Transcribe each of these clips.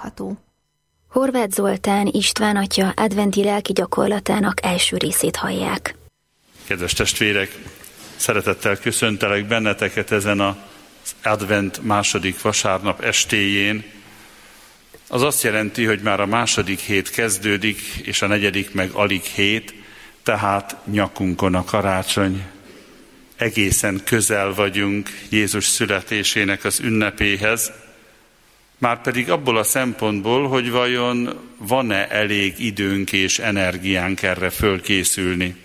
olvasható. Horváth Zoltán István atya adventi lelki gyakorlatának első részét hallják. Kedves testvérek, szeretettel köszöntelek benneteket ezen az advent második vasárnap estéjén. Az azt jelenti, hogy már a második hét kezdődik, és a negyedik meg alig hét, tehát nyakunkon a karácsony. Egészen közel vagyunk Jézus születésének az ünnepéhez, márpedig abból a szempontból, hogy vajon van-e elég időnk és energiánk erre fölkészülni.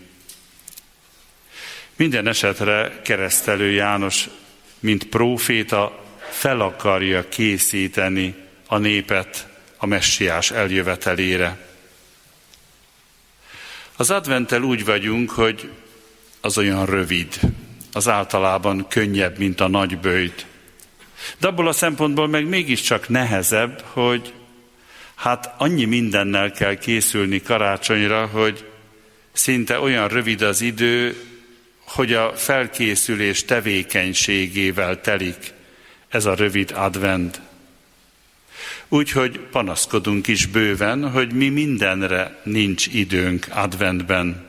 Minden esetre Keresztelő János, mint próféta, fel akarja készíteni a népet a messiás eljövetelére. Az adventtel úgy vagyunk, hogy az olyan rövid, az általában könnyebb, mint a nagyböjt. De abból a szempontból meg mégiscsak nehezebb, hogy hát annyi mindennel kell készülni karácsonyra, hogy szinte olyan rövid az idő, hogy a felkészülés tevékenységével telik ez a rövid advent. Úgyhogy panaszkodunk is bőven, hogy mi mindenre nincs időnk adventben.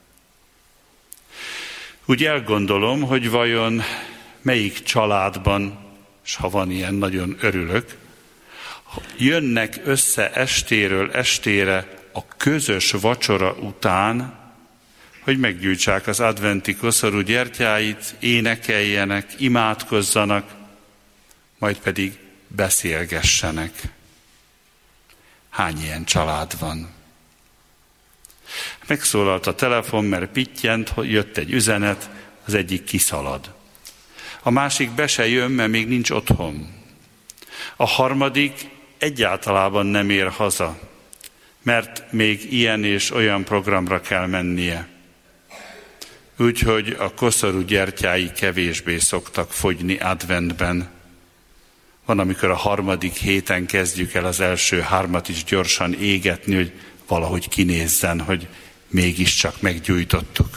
Úgy elgondolom, hogy vajon melyik családban, és ha van ilyen, nagyon örülök, jönnek össze estéről estére a közös vacsora után, hogy meggyújtsák az adventi koszorú gyertyáit, énekeljenek, imádkozzanak, majd pedig beszélgessenek. Hány ilyen család van? Megszólalt a telefon, mert pittyent, jött egy üzenet, az egyik kiszalad. A másik be se jön, mert még nincs otthon. A harmadik egyáltalában nem ér haza, mert még ilyen és olyan programra kell mennie. Úgyhogy a koszorú gyertyái kevésbé szoktak fogyni adventben. Van, amikor a harmadik héten kezdjük el az első 3 is gyorsan égetni, hogy valahogy kinézzen, hogy mégiscsak meggyújtottuk.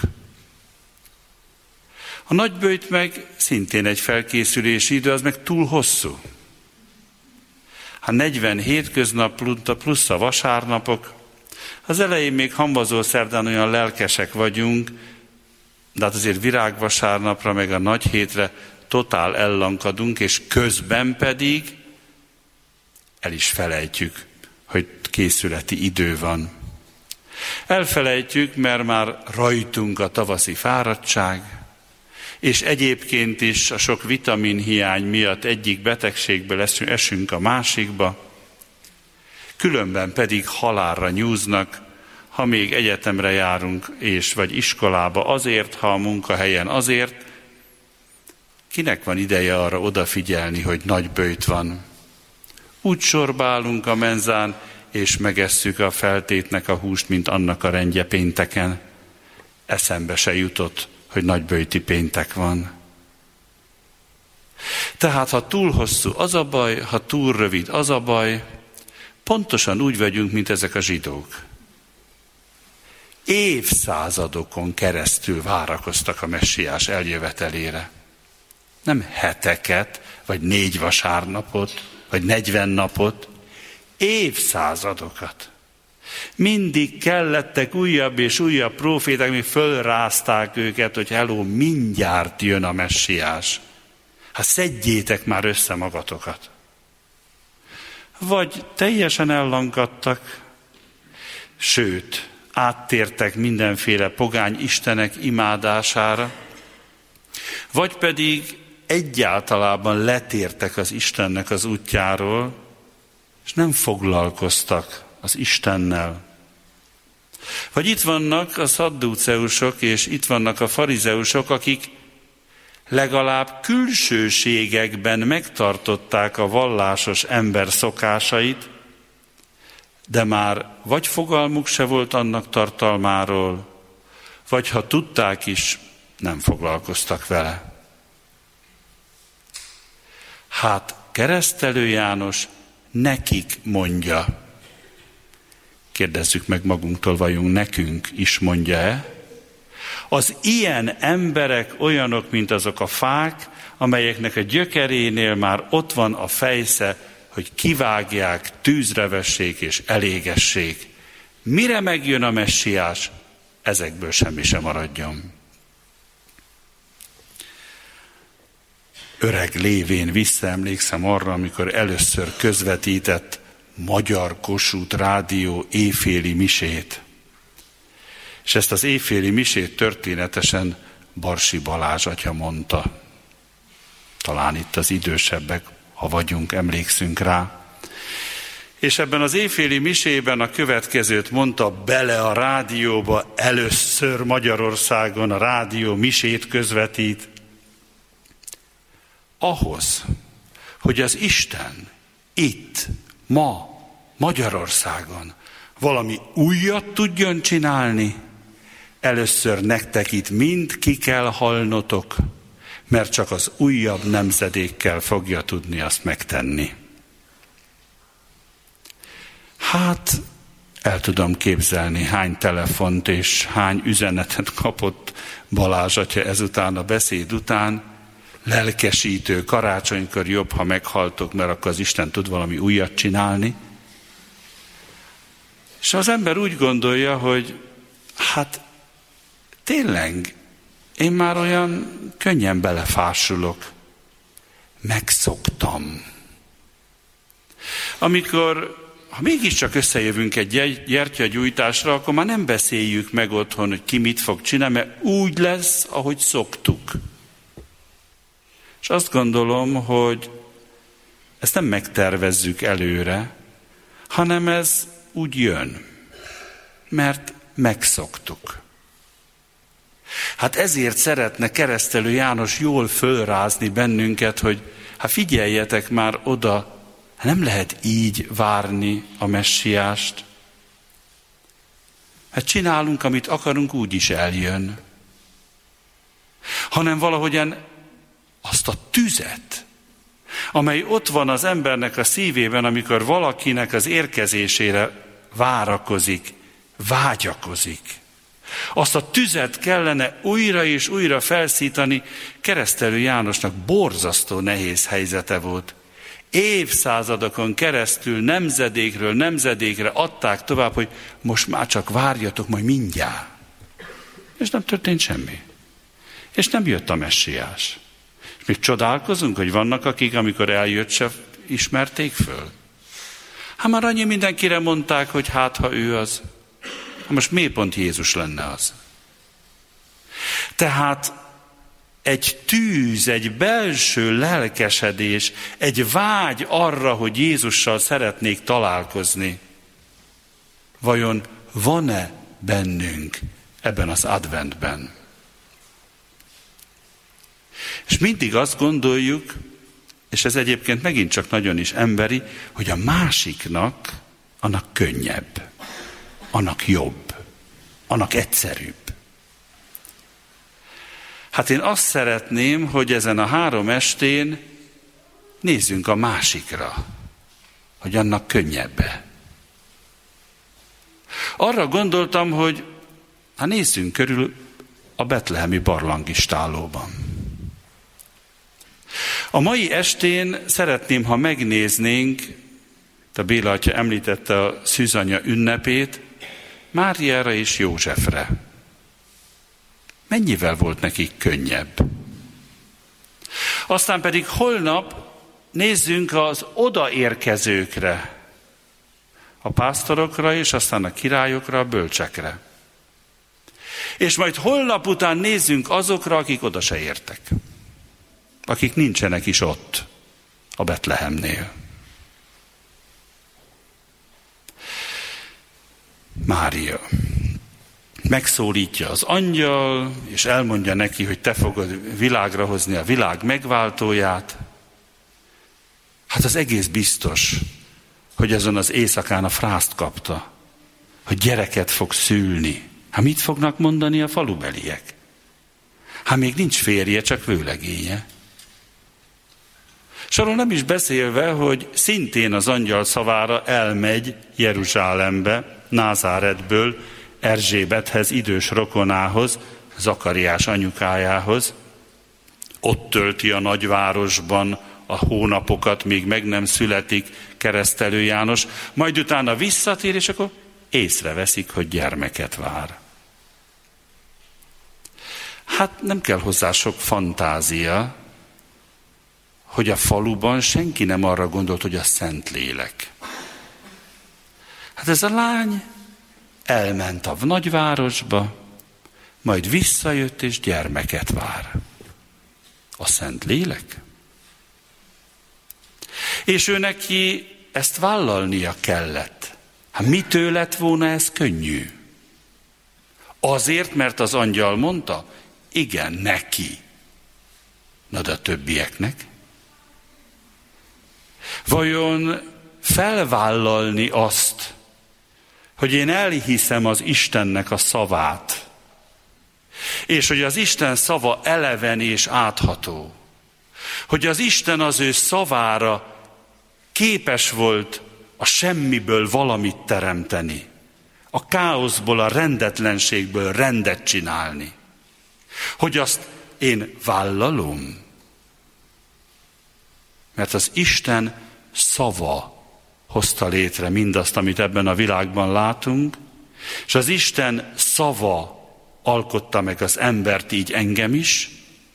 A nagyböjt meg szintén egy felkészülési idő, az meg túl hosszú. 40 hétköznap plusz a vasárnapok, az elején még hamvazószerdán olyan lelkesek vagyunk, de hát azért virágvasárnapra meg a nagy hétre totál ellankadunk, és közben pedig el is felejtjük, hogy készületi idő van. Elfelejtjük, mert már rajtunk a tavaszi fáradtság, és egyébként is a sok vitaminhiány miatt egyik betegségből esünk a másikba, különben pedig halálra nyúznak, ha még egyetemre járunk, vagy iskolába azért, ha a munkahelyen azért. Kinek van ideje arra odafigyelni, hogy nagy böjt van? Úgy sorbálunk a menzán, és megesszük a feltétnek a húst, mint annak a rendje pénteken. Eszembe se jutott, hogy nagyböjti péntek van. Tehát, ha túl hosszú, az a baj, ha túl rövid, az a baj. Pontosan úgy vagyunk, mint ezek a zsidók. Évszázadokon keresztül várakoztak a messiás eljövetelére. Nem heteket, vagy 4 vasárnapot, vagy 40 napot, évszázadokat. Mindig kellettek újabb és újabb próféták, még fölrázták őket, hogy hello, mindjárt jön a messiás. Hát szedjétek már össze magatokat. Vagy teljesen ellankadtak, sőt, áttértek mindenféle pogány istenek imádására, vagy pedig egyáltalában letértek az Istennek az útjáról, és nem foglalkoztak az Istennel. Vagy itt vannak a szadduceusok, és itt vannak a farizeusok, akik legalább külsőségekben megtartották a vallásos ember szokásait, de már vagy fogalmuk se volt annak tartalmáról, vagy ha tudták is, nem foglalkoztak vele. Hát Keresztelő János nekik mondja. Kérdezzük meg magunktól, vajon nekünk is mondja-e? Az ilyen emberek olyanok, mint azok a fák, amelyeknek a gyökerénél már ott van a fejsze hogy kivágják, tűzre vessék és elégessék. Mire megjön a messiás, ezekből semmi sem maradjon. Öreg lévén visszaemlékszem arra, amikor először közvetített Magyar Kossuth Rádió éjféli misét. És ezt az éjféli misét történetesen Barsi Balázs atya mondta. Talán itt az idősebbek, ha vagyunk, emlékszünk rá. És ebben az éjféli misében a következőt mondta bele a rádióba, először Magyarországon a rádió misét közvetít. Ahhoz, hogy az Isten itt, ma, Magyarországon valami újat tudjon csinálni, először nektek itt mind ki kell halnotok, mert csak az újabb nemzedékkel fogja tudni azt megtenni. Hát, el tudom képzelni, hány telefont és hány üzenetet kapott Balázs atya ezután a beszéd után. Lelkesítő, karácsonykor jobb, ha meghaltok, mert akkor az Isten tud valami újat csinálni. És az ember úgy gondolja, hogy hát tényleg, én már olyan könnyen belefásulok. Megszoktam. Amikor, ha mégiscsak összejövünk egy gyertyagyújtásra, akkor már nem beszéljük meg otthon, hogy ki mit fog csinálni, mert úgy lesz, ahogy szoktuk. És azt gondolom, hogy ezt nem megtervezzük előre, hanem ez úgy jön, mert megszoktuk. Hát ezért szeretne Keresztelő János jól fölrázni bennünket, hogy hát figyeljetek már oda, nem lehet így várni a messiást. Hát csinálunk, amit akarunk, úgy is eljön. Hanem valahogyan azt a tüzet, amely ott van az embernek a szívében, amikor valakinek az érkezésére várakozik, vágyakozik. Azt a tüzet kellene újra és újra felszítani. Keresztelő Jánosnak borzasztó nehéz helyzete volt. Évszázadokon keresztül nemzedékről nemzedékre adták tovább, hogy most már csak várjatok, majd mindjárt. És nem történt semmi. És nem jött a messiás. És még csodálkozunk, hogy vannak akik, amikor eljött, se ismerték föl. Hát már annyi mindenkire mondták, hogy hát ha ő az. Hát most miért pont Jézus lenne az? Tehát egy tűz, egy belső lelkesedés, egy vágy arra, hogy Jézussal szeretnék találkozni. Vajon van-e bennünk ebben az adventben? És mindig azt gondoljuk, és ez egyébként megint csak nagyon is emberi, hogy a másiknak annak könnyebb, annak jobb, annak egyszerűbb. Hát én azt szeretném, hogy ezen a 3 estén nézzünk a másikra, hogy annak könnyebb. Arra gondoltam, hogy hát nézzünk körül a betlehemi barlangistálóban. A mai estén szeretném, ha megnéznénk, a Béla atya említette a szűzanya ünnepét, Máriára és Józsefre. Mennyivel volt nekik könnyebb? Aztán pedig holnap nézzünk az odaérkezőkre, a pásztorokra és aztán a királyokra, a bölcsekre. És majd holnap után nézzünk azokra, akik oda se értek. Akik nincsenek is ott, a Betlehemnél. Mária megszólítja az angyal, és elmondja neki, hogy te fogod világra hozni a világ megváltóját. Hát az egész biztos, hogy azon az éjszakán a frászt kapta, hogy gyereket fog szülni. Hát mit fognak mondani a falubeliek? Hát még nincs férje, csak vőlegénye. És arról nem is beszélve, hogy szintén az angyal szavára elmegy Jeruzsálembe, Názáretből, Erzsébethez, idős rokonához, Zakariás anyukájához. Ott tölti a nagyvárosban a hónapokat, még meg nem születik Keresztelő János, majd utána visszatér, és akkor észreveszik, hogy gyermeket vár. Hát nem kell hozzá sok fantázia, hogy a faluban senki nem arra gondolt, hogy a Szentlélek. Hát ez a lány elment a nagyvárosba, majd visszajött és gyermeket vár. A Szentlélek? És ő neki ezt vállalnia kellett. Hát mitől lett volna ez könnyű? Azért, mert az angyal mondta? Igen, neki. Na de a többieknek? Vajon felvállalni azt, hogy én elhiszem az Istennek a szavát, és hogy az Isten szava eleven és átható, hogy az Isten az ő szavára képes volt a semmiből valamit teremteni, a káoszból, a rendetlenségből rendet csinálni, hogy azt én vállalom, mert az Isten szava hozta létre mindazt, amit ebben a világban látunk, és az Isten szava alkotta meg az embert, így engem is.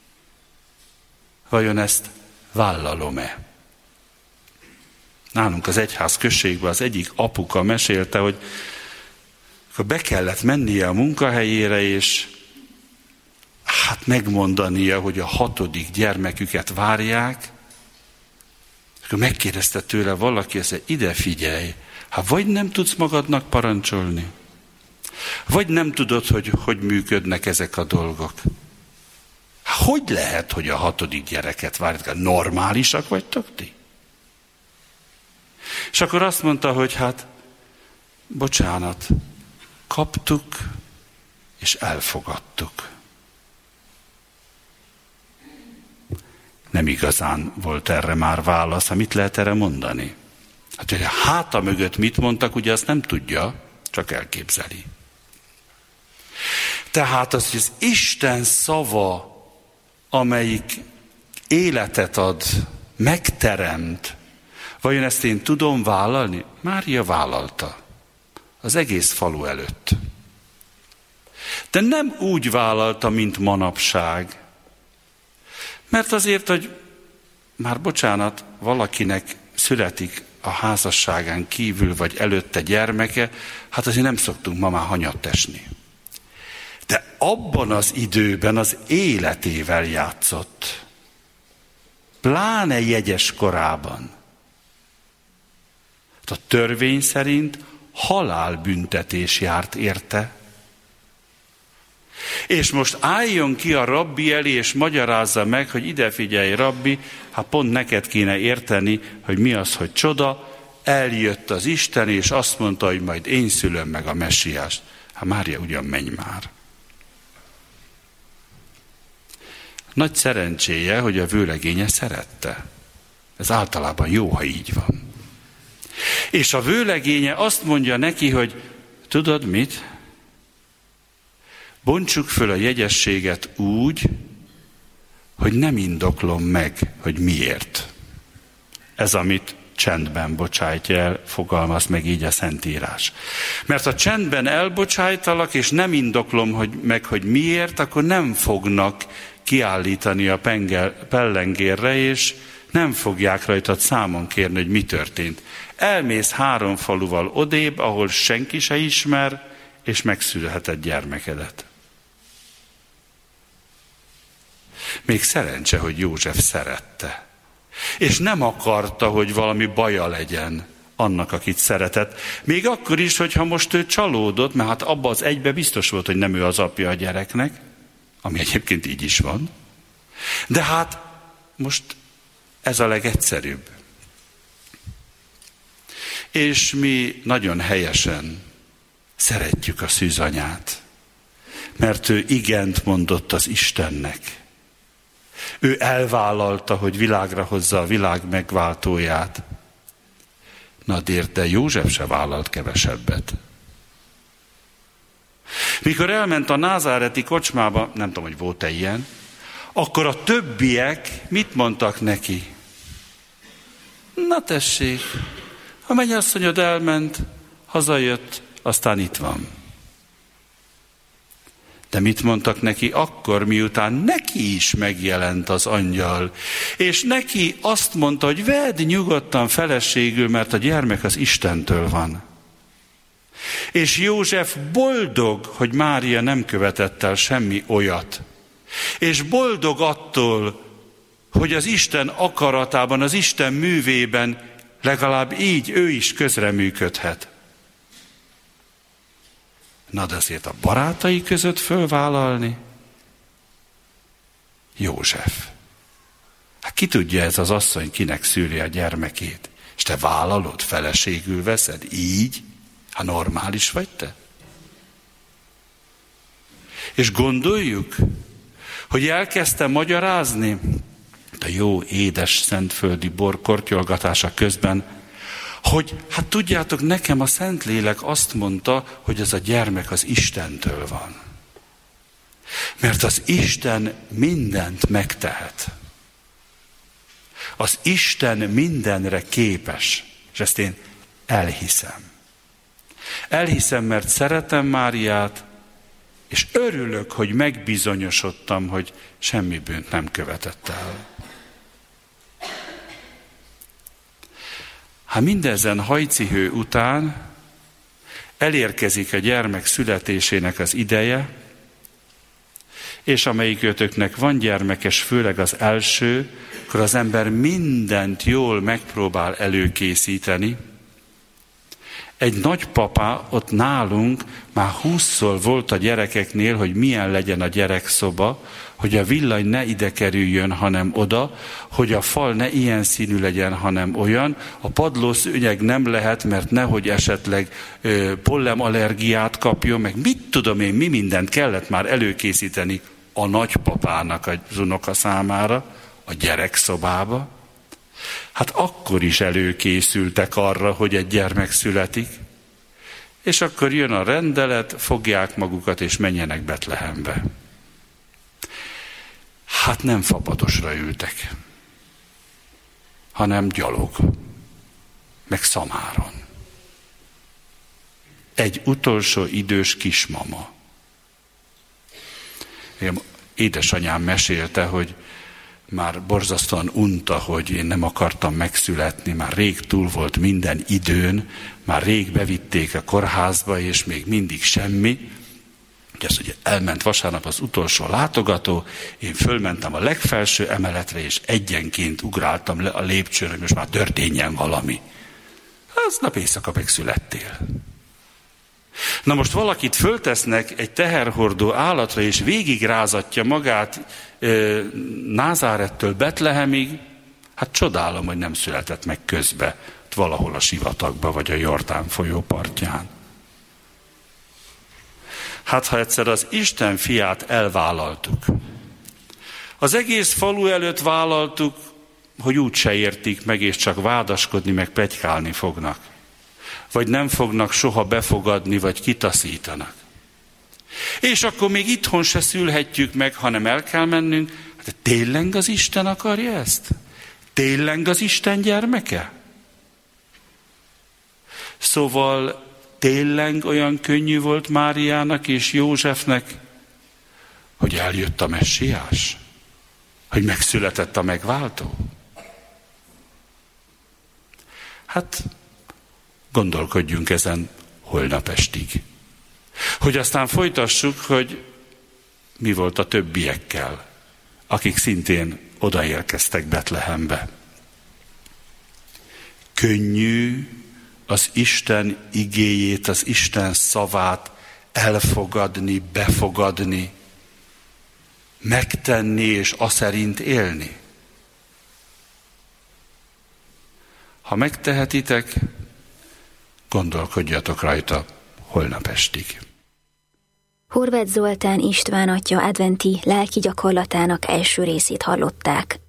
Vajon ezt vállalom-e? Nálunk az egyház községben az egyik apuka mesélte, hogy be kellett mennie a munkahelyére, és hát megmondania, hogy a 6. gyermeküket várják. Akkor megkérdezte tőle valaki, azt mondja, ide figyelj, hát vagy nem tudsz magadnak parancsolni, vagy nem tudod, hogy működnek ezek a dolgok. Hogy lehet, hogy a 6. gyereket várják? Normálisak vagytok ti? És akkor azt mondta, hogy hát, bocsánat, kaptuk és elfogadtuk. Nem igazán volt erre már válasz. Mit lehet erre mondani? Hát, hogy a háta mögött mit mondtak, ugye azt nem tudja, csak elképzeli. Tehát az, hogy az Isten szava, amelyik életet ad, megteremt, vajon ezt én tudom vállalni? Mária vállalta. Az egész falu előtt. De nem úgy vállalta, mint manapság. Mert azért, hogy már bocsánat, valakinek születik a házasságán kívül vagy előtte gyermeke, hát azért nem szoktunk ma már hanyat esni. De abban az időben az életével játszott. Pláne jegyes korában. A törvény szerint halálbüntetés járt érte. És most álljon ki a rabbi elé, és magyarázza meg, hogy ide figyelj, rabbi, hát pont neked kéne érteni, hogy mi az, hogy csoda, eljött az Isten, és azt mondta, hogy majd én szülöm meg a messiást. Hát Mária, ugyan menj már. Nagy szerencséje, hogy a vőlegénye szerette. Ez általában jó, ha így van. És a vőlegénye azt mondja neki, hogy tudod mit? Bontsuk föl a jegyességet úgy, hogy nem indoklom meg, hogy miért. Ez, amit csendben bocsájtja el, fogalmaz meg így a Szentírás. Mert ha csendben elbocsájtalak, és nem indoklom hogy miért, akkor nem fognak kiállítani a pellengérre, és nem fogják rajtad számon kérni, hogy mi történt. Elmész 3 faluval odébb, ahol senki se ismer, és megszülheted gyermekedet. Még szerencse, hogy József szerette. És nem akarta, hogy valami baja legyen annak, akit szeretett. Még akkor is, hogyha most ő csalódott, mert hát abban az egyben biztos volt, hogy nem ő az apja a gyereknek, ami egyébként így is van. De hát most ez a legegyszerűbb. És mi nagyon helyesen szeretjük a szűzanyát, mert ő igent mondott az Istennek. Ő elvállalta, hogy világra hozza a világ megváltóját. Na de József se vállalt kevesebbet. Mikor elment a názáreti kocsmába, nem tudom, hogy volt-e ilyen, akkor a többiek mit mondtak neki? Na tessék, a mennyasszonyod elment, hazajött, aztán itt van. De mit mondtak neki akkor, miután neki is megjelent az angyal, és neki azt mondta, hogy vedd nyugodtan feleségül, mert a gyermek az Istentől van. És József boldog, hogy Mária nem követett el semmi olyat. És boldog attól, hogy az Isten akaratában, az Isten művében legalább így ő is közreműködhet. Na de azért a barátai között fölvállalni? József. Hát ki tudja ez az asszony, kinek szüli a gyermekét? És te vállalod, feleségül veszed? Így? Hát normális vagy te? És gondoljuk, hogy elkezdte magyarázni a jó, édes, szentföldi bor kortyolgatása közben, hogy hát tudjátok, nekem a Szentlélek azt mondta, hogy ez a gyermek az Istentől van. Mert az Isten mindent megtehet. Az Isten mindenre képes, és ezt én elhiszem. Elhiszem, mert szeretem Máriát, és örülök, hogy megbizonyosodtam, hogy semmi bűnt nem követett el. Hát mindezen hajcihő után elérkezik a gyermek születésének az ideje, és amelyikőtöknek van gyermekes, főleg az első, akkor az ember mindent jól megpróbál előkészíteni. Egy nagypapa ott nálunk már 20-szor volt a gyerekeknél, hogy milyen legyen a gyerekszoba, hogy a villany ne ide kerüljön, hanem oda, hogy a fal ne ilyen színű legyen, hanem olyan, a padlószőnyeg nem lehet, mert nehogy esetleg pollenallergiát kapjon, meg mit tudom én, mi mindent kellett már előkészíteni a nagypapának az unoka számára, a gyerekszobába. Hát akkor is előkészültek arra, hogy egy gyermek születik, és akkor jön a rendelet, fogják magukat és menjenek Betlehembe. Hát nem fapadosra ültek, hanem gyalog, meg szamáron. Egy utolsó idős kismama. Édesanyám mesélte, hogy már borzasztóan unta, hogy én nem akartam megszületni, már rég túl volt minden időn, már rég bevitték a kórházba, és még mindig semmi. Ugye elment vasárnap az utolsó látogató, én fölmentem a legfelső emeletre, és egyenként ugráltam le a lépcsőre, hogy most már történjen valami. Aznap éjszaka megszülettél. Na most valakit föltesznek egy teherhordó állatra, és végigrázatja magát Názárettől Betlehemig, hát csodálom, hogy nem született meg közbe, valahol a sivatagba, vagy a Jordán folyó partján. Hát ha egyszer az Isten fiát elvállaltuk, az egész falu előtt vállaltuk, hogy úgyse értik meg, és csak vádaskodni, meg pletykálni fognak. Vagy nem fognak soha befogadni, vagy kitaszítanak. És akkor még itthon se szülhetjük meg, hanem el kell mennünk. Hát tényleg az Isten akarja ezt? Tényleg az Isten gyermeke? Szóval tényleg olyan könnyű volt Máriának és Józsefnek, hogy eljött a messiás? Hogy megszületett a megváltó? Hát gondolkodjunk ezen holnap estig. Hogy aztán folytassuk, hogy mi volt a többiekkel, akik szintén odaérkeztek Betlehembe. Könnyű az Isten igéjét, az Isten szavát elfogadni, befogadni, megtenni és aszerint élni. Ha megtehetitek, gondolkodjatok rajta holnap estig. Horváth Zoltán István atya adventi lelki gyakorlatának első részét hallották.